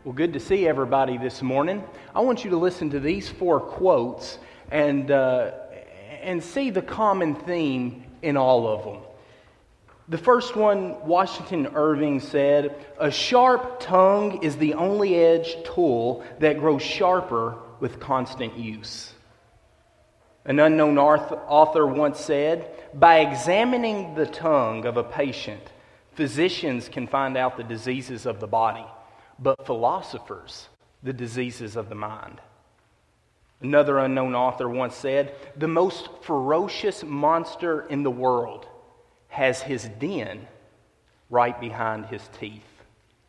Well, good to see everybody this morning. I want you to listen to these four quotes and see the common theme in all of them. The first one, Washington Irving said, "A sharp tongue is the only edged tool that grows sharper with constant use." An unknown author once said, "By examining the tongue of a patient, physicians can find out the diseases of the body, but philosophers, the diseases of the mind." Another unknown author once said, "The most ferocious monster in the world has his den right behind his teeth."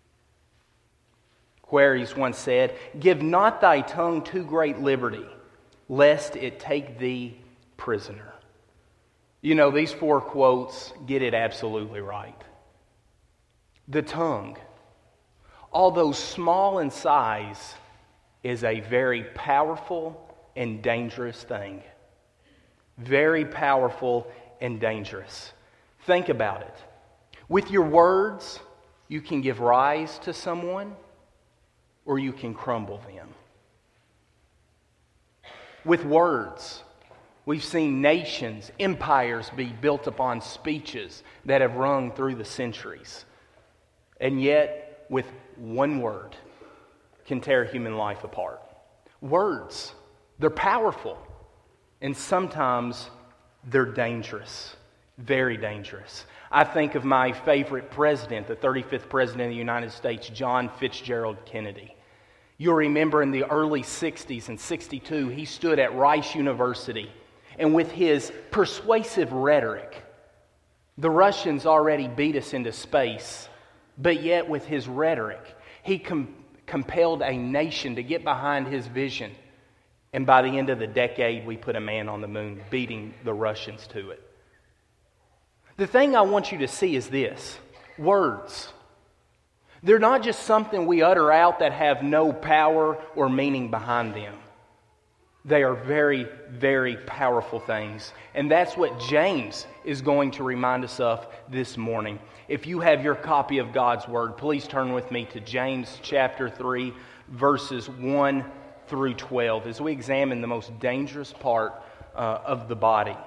Queries once said, "Give not thy tongue too great liberty, lest it take thee prisoner." You know, these four quotes get it absolutely right. The tongue, although small in size, is a very powerful and dangerous thing. Very powerful and dangerous. Think about it. With your words, you can give rise to someone, or you can crumble them. With words, we've seen nations, empires be built upon speeches that have rung through the centuries. And yet, with one word, can tear human life apart. Words, they're powerful, and sometimes they're dangerous. Very dangerous. I think of my favorite president, the 35th President of the United States, John Fitzgerald Kennedy. You'll remember in the early 60s, in 62, he stood at Rice University, and with his persuasive rhetoric, the Russians already beat us into space, but yet with his rhetoric, he compelled a nation to get behind his vision, and by the end of the decade, we put a man on the moon, beating the Russians to it. The thing I want you to see is this: words. They're not just something we utter out that have no power or meaning behind them. They are very, very powerful things. And that's what James is going to remind us of this morning. If you have your copy of God's Word, please turn with me to James chapter 3, verses 1 through 12, as we examine the most dangerous part of the body.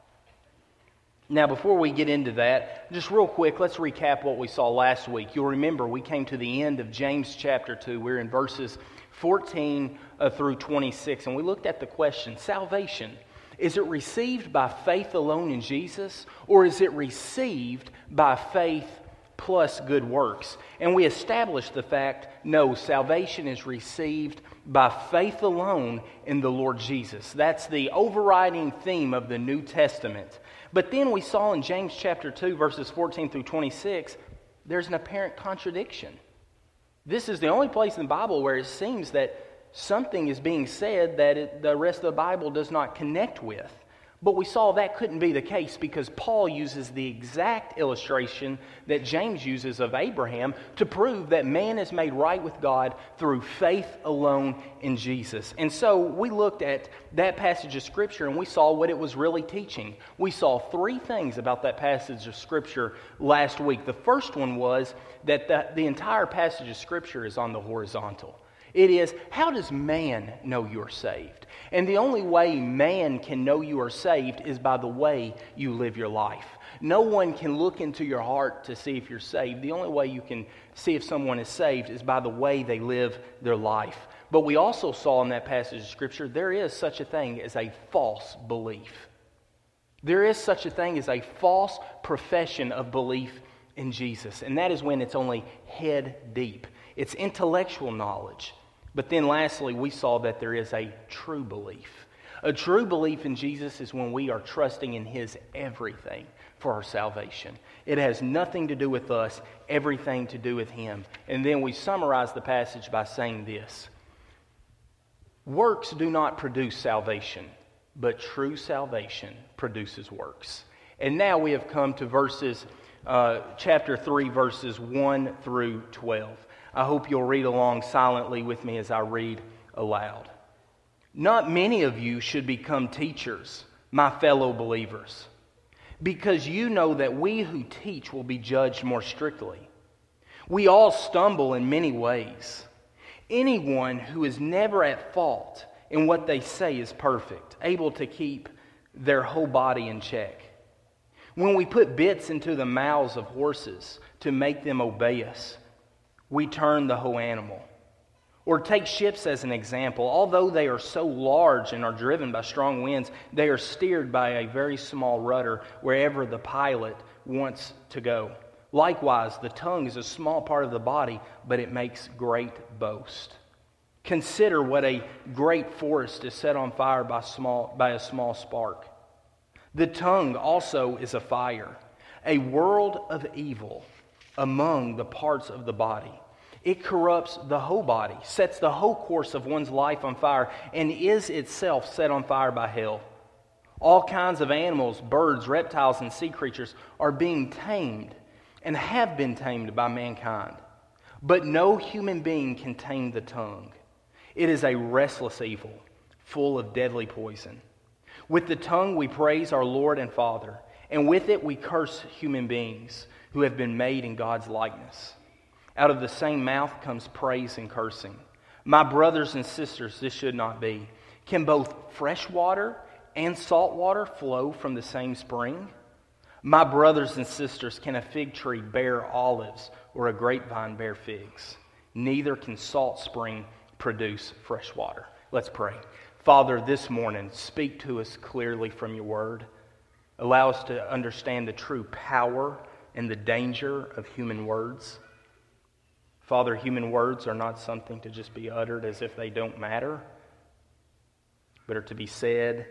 Now, before we get into that, just real quick, let's recap what we saw last week. You'll remember we came to the end of James chapter 2. We're in verses 14 through 26, and we looked at the question, salvation, is it received by faith alone in Jesus, or is it received by faith plus good works? And we established the fact, no, salvation is received by faith alone in the Lord Jesus. That's the overriding theme of the New Testament. But then we saw in James chapter 2, verses 14 through 26, there's an apparent contradiction. This is the only place in the Bible where it seems that something is being said that the rest of the Bible does not connect with. But we saw that couldn't be the case because Paul uses the exact illustration that James uses of Abraham to prove that man is made right with God through faith alone in Jesus. And so we looked at that passage of Scripture and we saw what it was really teaching. We saw three things about that passage of Scripture last week. The first one was that the entire passage of Scripture is on the horizontal. It is, how does man know you're saved? And the only way man can know you are saved is by the way you live your life. No one can look into your heart to see if you're saved. The only way you can see if someone is saved is by the way they live their life. But we also saw in that passage of Scripture, there is such a thing as a false belief. There is such a thing as a false profession of belief in Jesus. And that is when it's only head deep. It's intellectual knowledge. But then lastly, we saw that there is a true belief. A true belief in Jesus is when we are trusting in His everything for our salvation. It has nothing to do with us, everything to do with Him. And then we summarize the passage by saying this: works do not produce salvation, but true salvation produces works. And now we have come to chapter 3, verses 1 through 12. I hope you'll read along silently with me as I read aloud. "Not many of you should become teachers, my fellow believers, because you know that we who teach will be judged more strictly. We all stumble in many ways. Anyone who is never at fault in what they say is perfect, able to keep their whole body in check. When we put bits into the mouths of horses to make them obey us, we turn the whole animal. Or take ships as an example. Although they are so large and are driven by strong winds, they are steered by a very small rudder wherever the pilot wants to go. Likewise, the tongue is a small part of the body, but it makes great boast. Consider what a great forest is set on fire by a small spark. The tongue also is a fire, a world of evil among the parts of the body. It corrupts the whole body, sets the whole course of one's life on fire, and is itself set on fire by hell. All kinds of animals, birds, reptiles, and sea creatures are being tamed and have been tamed by mankind. But no human being can tame the tongue. It is a restless evil, full of deadly poison. With the tongue we praise our Lord and Father, and with it we curse human beings who have been made in God's likeness. Out of the same mouth comes praise and cursing. My brothers and sisters, this should not be. Can both fresh water and salt water flow from the same spring? My brothers and sisters, can a fig tree bear olives or a grapevine bear figs? Neither can salt spring produce fresh water. Let's pray. Father, this morning, speak to us clearly from your word. Allow us to understand the true power and the danger of human words. Father, human words are not something to just be uttered as if they don't matter, but are to be said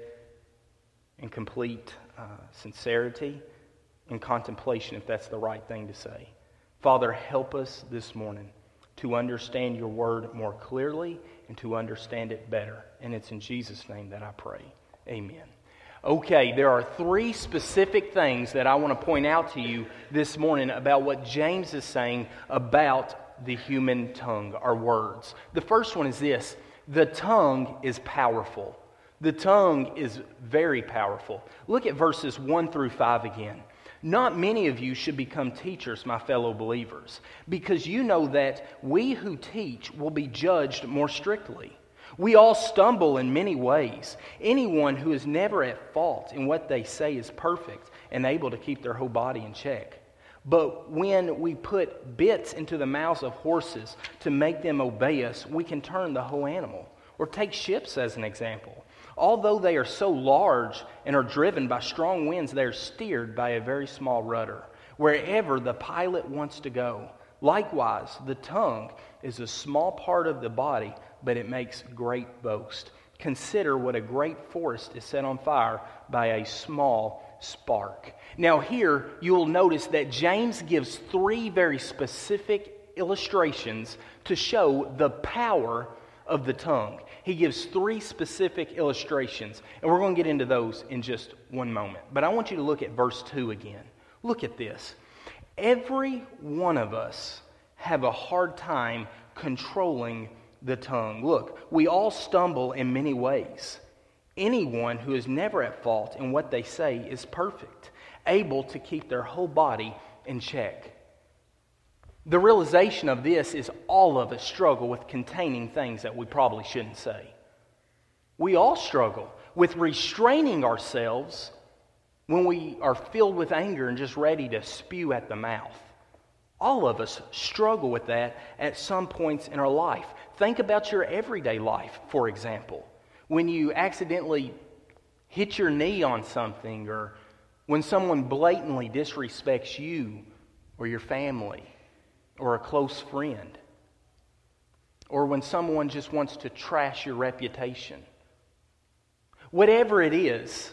in complete sincerity and contemplation, if that's the right thing to say. Father, help us this morning to understand your word more clearly and to understand it better. And it's in Jesus' name that I pray. Amen. Okay, there are three specific things that I want to point out to you this morning about what James is saying about the human tongue, our words. The first one is this: the tongue is powerful. The tongue is very powerful. Look at verses 1 through 5 again. Not many of you should become teachers, my fellow believers, because you know that we who teach will be judged more strictly. We all stumble in many ways. Anyone who is never at fault in what they say is perfect and able to keep their whole body in check. But when we put bits into the mouths of horses to make them obey us, we can turn the whole animal. Or take ships as an example. Although they are so large and are driven by strong winds, they are steered by a very small rudder, wherever the pilot wants to go. Likewise, the tongue is a small part of the body, but it makes great boast. Consider what a great forest is set on fire by a small spark. Now here, you will notice that James gives three very specific illustrations to show the power of the tongue. He gives three specific illustrations, and we're going to get into those in just one moment. But I want you to look at verse 2 again. Look at this. Every one of us have a hard time controlling the tongue. Look, we all stumble in many ways. Anyone who is never at fault in what they say is perfect, able to keep their whole body in check. The realization of this is all of us struggle with containing things that we probably shouldn't say. We all struggle with restraining ourselves when we are filled with anger and just ready to spew at the mouth. All of us struggle with that at some points in our life. Think about your everyday life, for example. When you accidentally hit your knee on something, or when someone blatantly disrespects you or your family or a close friend, or when someone just wants to trash your reputation. Whatever it is,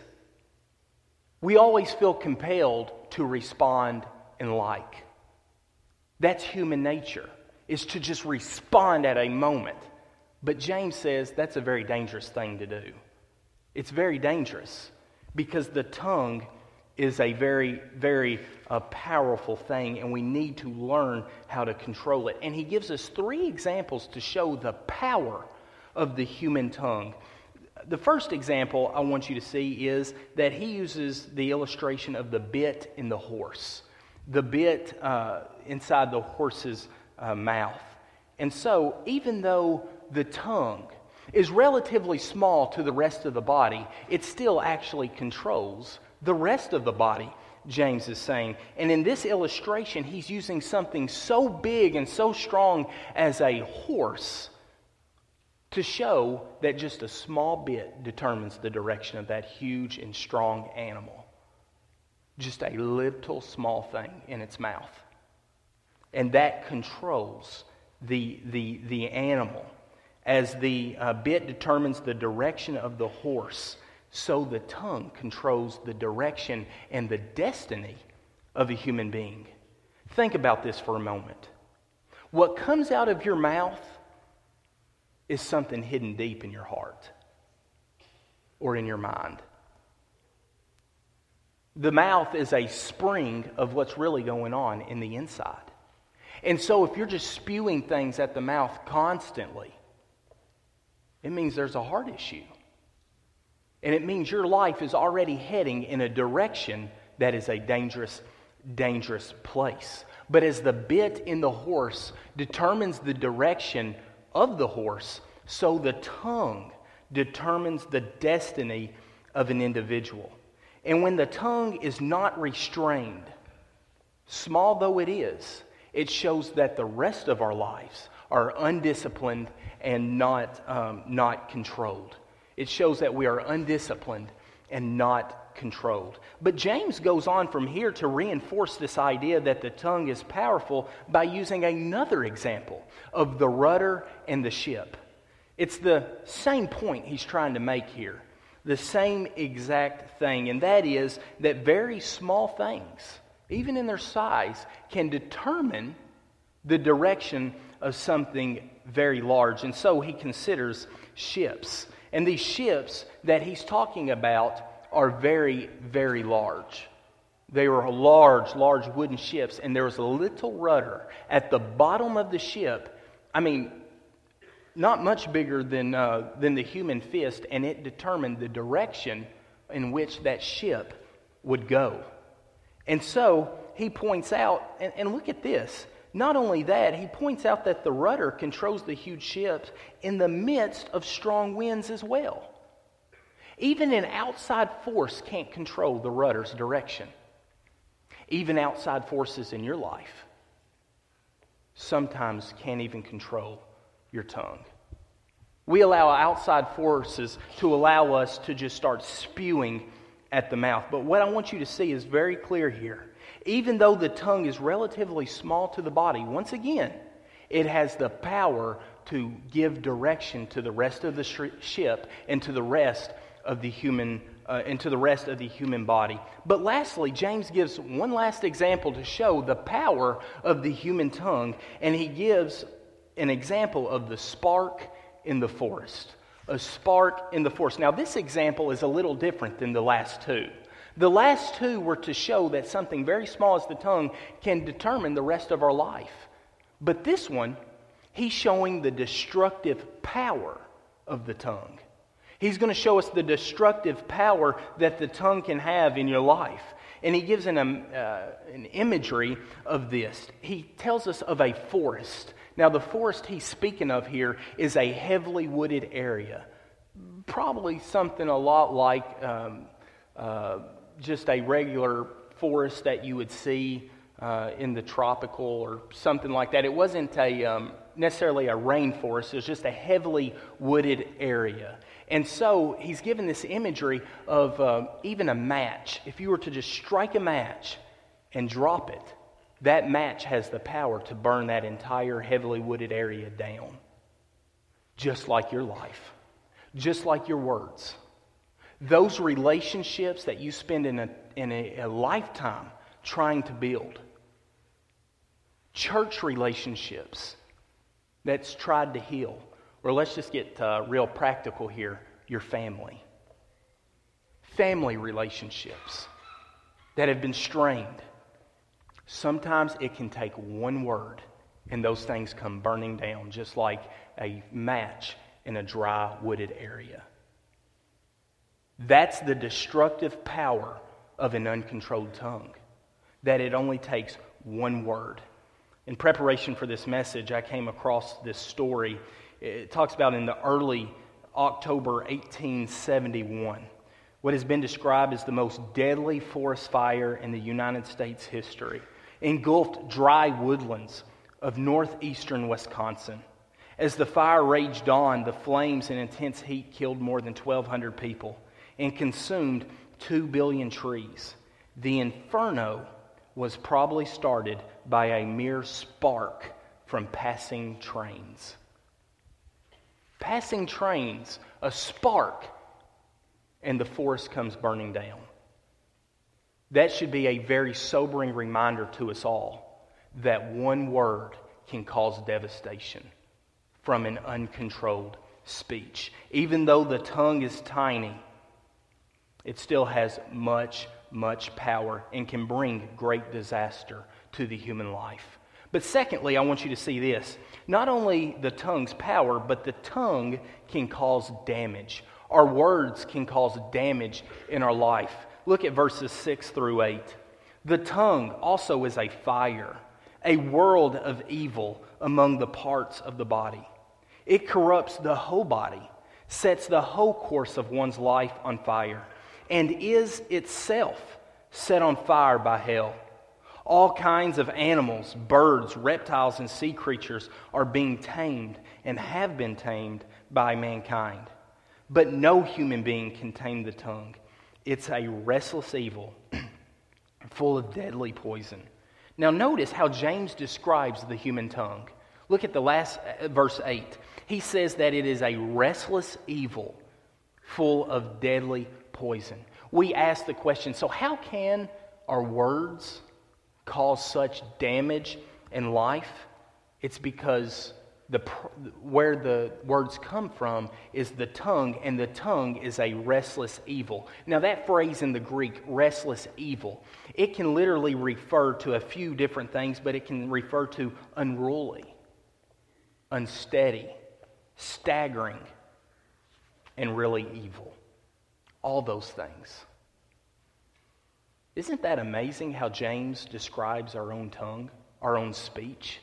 we always feel compelled to respond and like. That's human nature, is to just respond at a moment. But James says that's a very dangerous thing to do. It's very dangerous because the tongue is a very, very powerful thing, and we need to learn how to control it. And he gives us three examples to show the power of the human tongue. The first example I want you to see is that he uses the illustration of the bit in the horse. The bit inside the horse's mouth. And so, even though the tongue is relatively small to the rest of the body, it still actually controls the rest of the body, James is saying. And in this illustration, he's using something so big and so strong as a horse to show that just a small bit determines the direction of that huge and strong animal. Just a little small thing in its mouth. And that controls the animal. As the bit determines the direction of the horse, so the tongue controls the direction and the destiny of a human being. Think about this for a moment. What comes out of your mouth is something hidden deep in your heart or in your mind. The mouth is a spring of what's really going on in the inside. And so if you're just spewing things at the mouth constantly, it means there's a heart issue. And it means your life is already heading in a direction that is a dangerous, dangerous place. But as the bit in the horse determines the direction of the horse, so the tongue determines the destiny of an individual. And when the tongue is not restrained, small though it is, it shows that the rest of our lives are undisciplined and not controlled. It shows that we are undisciplined and not controlled. But James goes on from here to reinforce this idea that the tongue is powerful by using another example of the rudder and the ship. It's the same point he's trying to make here. The same exact thing, and that is that very small things, even in their size, can determine the direction of something very large. And so he considers ships. And these ships that he's talking about are very, very large. They were large wooden ships, and there was a little rudder at the bottom of the ship. I mean, not much bigger than the human fist, and it determined the direction in which that ship would go. And so he points out, and look at this. Not only that, he points out that the rudder controls the huge ships in the midst of strong winds as well. Even an outside force can't control the rudder's direction. Even outside forces in your life sometimes can't even control your tongue. We allow outside forces to allow us to just start spewing at the mouth. But what I want you to see is very clear here. Even though the tongue is relatively small to the body, once again, it has the power to give direction to the rest of the ship and to the rest of the human body. But lastly, James gives one last example to show the power of the human tongue, and he gives an example of the spark in the forest. A spark in the forest. Now, this example is a little different than the last two. The last two were to show that something very small as the tongue can determine the rest of our life. But this one, he's showing the destructive power of the tongue. He's going to show us the destructive power that the tongue can have in your life. And he gives an imagery of this. He tells us of a forest. Now, the forest he's speaking of here is a heavily wooded area. Probably something a lot like just a regular forest that you would see in the tropical or something like that. It wasn't necessarily a rainforest. It was just a heavily wooded area. And so he's given this imagery of even a match. If you were to just strike a match and drop it, that match has the power to burn that entire heavily wooded area down. Just like your life. Just like your words. Those relationships that you spend in a lifetime trying to build. Church relationships that's tried to heal. Or let's just get real practical here, your family. Family relationships that have been strained. Sometimes it can take one word and those things come burning down just like a match in a dry wooded area. That's the destructive power of an uncontrolled tongue. That it only takes one word In preparation for this message, I came across this story. It talks about in the early October 1871, what has been described as the most deadly forest fire in the United States history, engulfed dry woodlands of northeastern Wisconsin. As the fire raged on, the flames and intense heat killed more than 1,200 people and consumed 2 billion trees. The inferno was probably started by a mere spark from passing trains. Passing trains, a spark, and the forest comes burning down. That should be a very sobering reminder to us all that one word can cause devastation from an uncontrolled speech. Even though the tongue is tiny, it still has much power and can bring great disaster to the human life. But secondly, I want you to see this. Not only the tongue's power, but the tongue can cause damage. Our words can cause damage in our life. Look at verses 6 through 8. The tongue also is a fire, a world of evil among the parts of the body. It corrupts the whole body, sets the whole course of one's life on fire, and is itself set on fire by hell. All kinds of animals, birds, reptiles, and sea creatures are being tamed and have been tamed by mankind. But no human being can tame the tongue. It's a restless evil full of deadly poison. Now notice how James describes the human tongue. Look at the last verse 8. He says that it is a restless evil full of deadly poison. We ask the question, so how can our words cause such damage in life? It's because where the words come from is the tongue, and the tongue is a restless evil. Now that phrase in the Greek, restless evil, it can literally refer to a few different things, but it can refer to unruly, unsteady, staggering, and really evil. All those things. Isn't that amazing how James describes our own tongue, our own speech,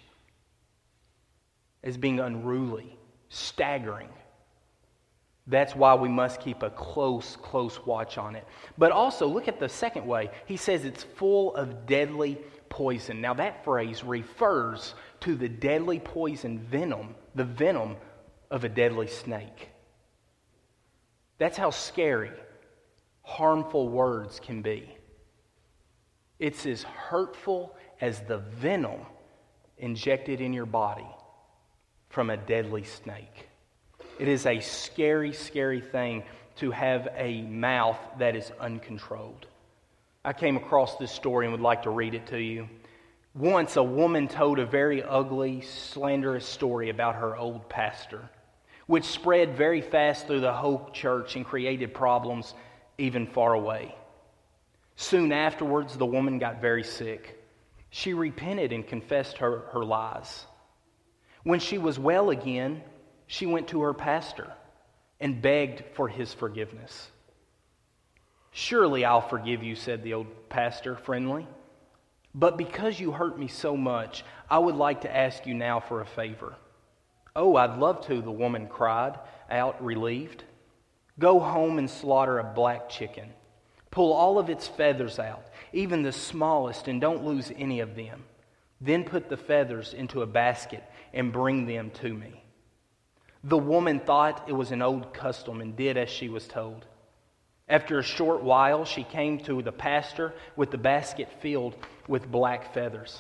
as being unruly, staggering? That's why we must keep a close watch on it. But also, look at the second way. He says it's full of deadly poison. Now that phrase refers to the deadly poison venom, the venom of a deadly snake. That's how scary harmful words can be. It's as hurtful as the venom injected in your body from a deadly snake. It is a scary thing to have a mouth that is uncontrolled. I came across this story and would like to read it to you. Once a woman told a very ugly, slanderous story about her old pastor, which spread very fast through the whole church and created problems even far away. Soon afterwards, the woman got very sick. She repented and confessed her lies. When she was well again, she went to her pastor and begged for his forgiveness. "Surely I'll forgive you," said the old pastor, friendly. "But because you hurt me so much, I would like to ask you now for a favor." "Oh, I'd love to," the woman cried out, relieved. "Go home and slaughter a black chicken. Pull all of its feathers out, even the smallest, and don't lose any of them. Then put the feathers into a basket and bring them to me." The woman thought it was an old custom and did as she was told. After a short while, she came to the pastor with the basket filled with black feathers.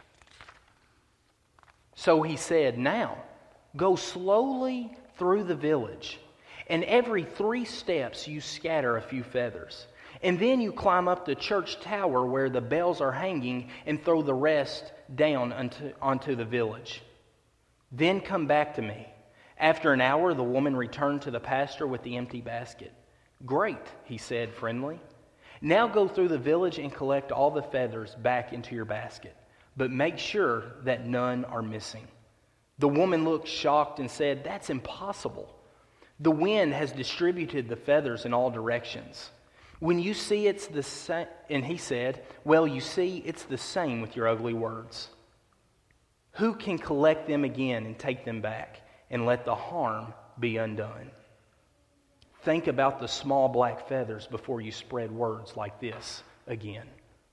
So he said, "Now, go slowly through the village, and every 3 steps you scatter a few feathers. And then you climb up the church tower where the bells are hanging and throw the rest down onto the village. Then come back to me." After an hour, the woman returned to the pastor with the empty basket. "Great," he said, friendly. "Now go through the village and collect all the feathers back into your basket, but make sure that none are missing." The woman looked shocked and said, "That's impossible. The wind has distributed the feathers in all directions. When you see it's the same," and he said, "Well, you see, it's the same with your ugly words." Who can collect them again and take them back and let the harm be undone? Think about the small black feathers before you spread words like this again.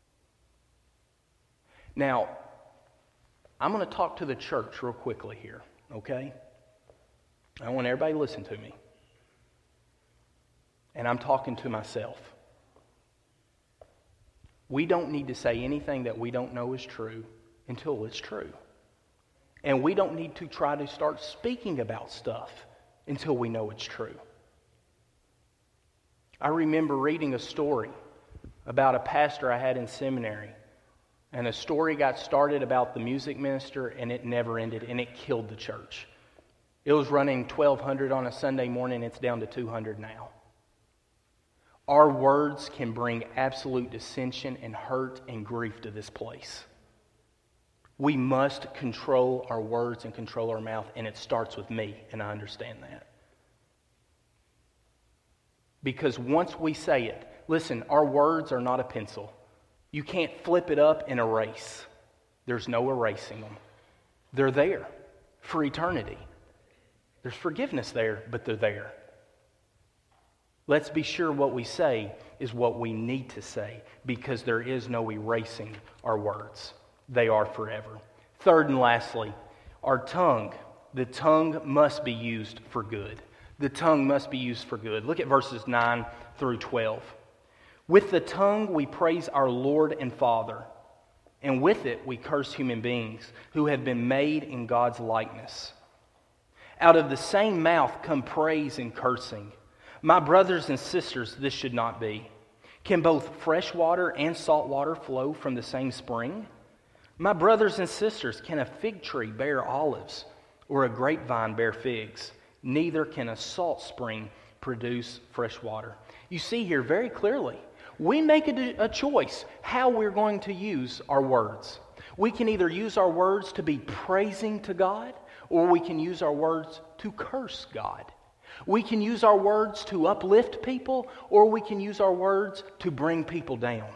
Now, I'm going to talk to the church real quickly here, okay? I want everybody to listen to me. And I'm talking to myself. We don't need to say anything that we don't know is true until it's true. And we don't need to try to start speaking about stuff until we know it's true. I remember reading a story about a pastor I had in seminary. And a story got started about the music minister, and it never ended, and it killed the church. It was running 1,200 on a Sunday morning. It's down to 200 now. Our words can bring absolute dissension and hurt and grief to this place. We must control our words and control our mouth, and it starts with me, and I understand that. Because once we say it, listen, our words are not a pencil. You can't flip it up and erase. There's no erasing them. They're there for eternity. There's forgiveness there, but they're there. Let's be sure what we say is what we need to say, because there is no erasing our words. They are forever. Third and lastly, our tongue. The tongue must be used for good. The tongue must be used for good. Look at verses 9 through 12. With the tongue we praise our Lord and Father, and with it we curse human beings who have been made in God's likeness. Out of the same mouth come praise and cursing. My brothers and sisters, this should not be. Can both fresh water and salt water flow from the same spring? My brothers and sisters, can a fig tree bear olives, or a grapevine bear figs? Neither can a salt spring produce fresh water. You see here very clearly, we make a choice how we're going to use our words. We can either use our words to be praising to God, or we can use our words to curse God. We can use our words to uplift people, or we can use our words to bring people down.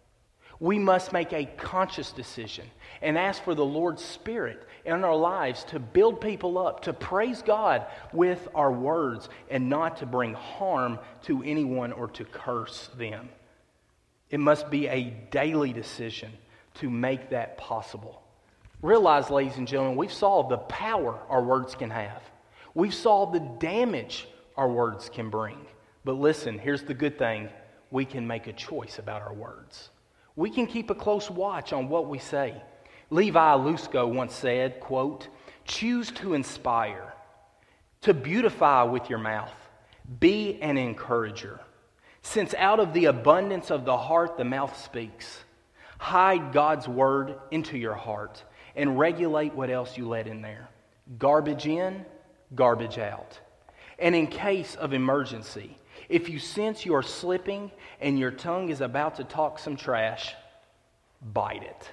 We must make a conscious decision and ask for the Lord's Spirit in our lives to build people up, to praise God with our words, and not to bring harm to anyone or to curse them. It must be a daily decision to make that possible. Realize, ladies and gentlemen, we've saw the power our words can have. We've saw the damage our words can bring. But listen, here's the good thing. We can make a choice about our words. We can keep a close watch on what we say. Levi Lusko once said, quote, "Choose to inspire, to beautify with your mouth. Be an encourager. Since out of the abundance of the heart the mouth speaks. Hide God's word into your heart and regulate what else you let in there. Garbage in, garbage out. And in case of emergency, if you sense you are slipping and your tongue is about to talk some trash, bite it.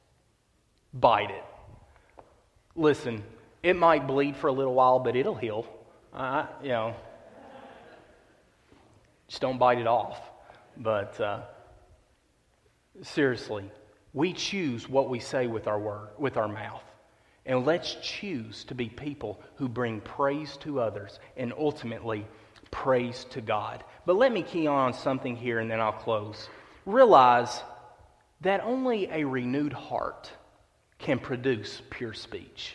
Bite it. Listen, it might bleed for a little while, but it'll heal. Just don't bite it off. But seriously, we choose what we say with our word, with our mouth. And let's choose to be people who bring praise to others and ultimately praise to God. But let me key on something here and then I'll close. Realize that only a renewed heart can produce pure speech.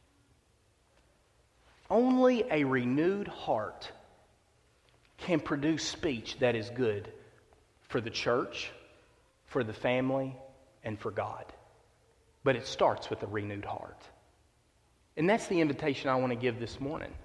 Only a renewed heart can produce speech that is good for the church, for the family, and for God. But it starts with a renewed heart. And that's the invitation I want to give this morning.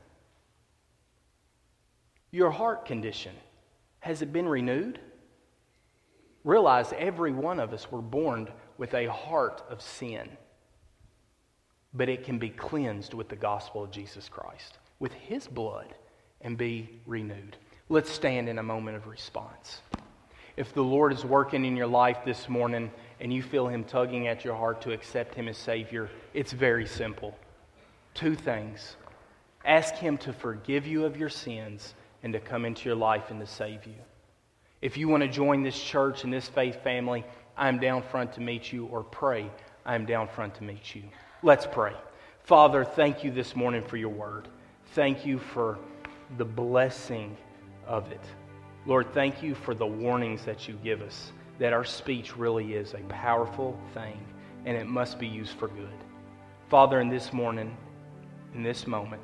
Your heart condition, has it been renewed? Realize every one of us were born with a heart of sin. But it can be cleansed with the gospel of Jesus Christ, with His blood, and be renewed. Let's stand in a moment of response. If the Lord is working in your life this morning and you feel Him tugging at your heart to accept Him as Savior, it's very simple. 2 things. Ask Him to forgive you of your sins and to come into your life and to save you. If you want to join this church and this faith family, I'm down front to meet you, or pray, I'm down front to meet you. Let's pray. Father, thank you this morning for your word. Thank you for the blessing of it. Lord, thank you for the warnings that you give us, that our speech really is a powerful thing, and it must be used for good. Father, in this morning, in this moment,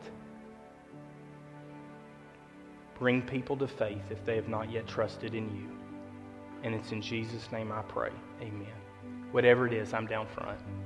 bring people to faith if they have not yet trusted in you. And it's in Jesus' name I pray. Amen. Whatever it is, I'm down front.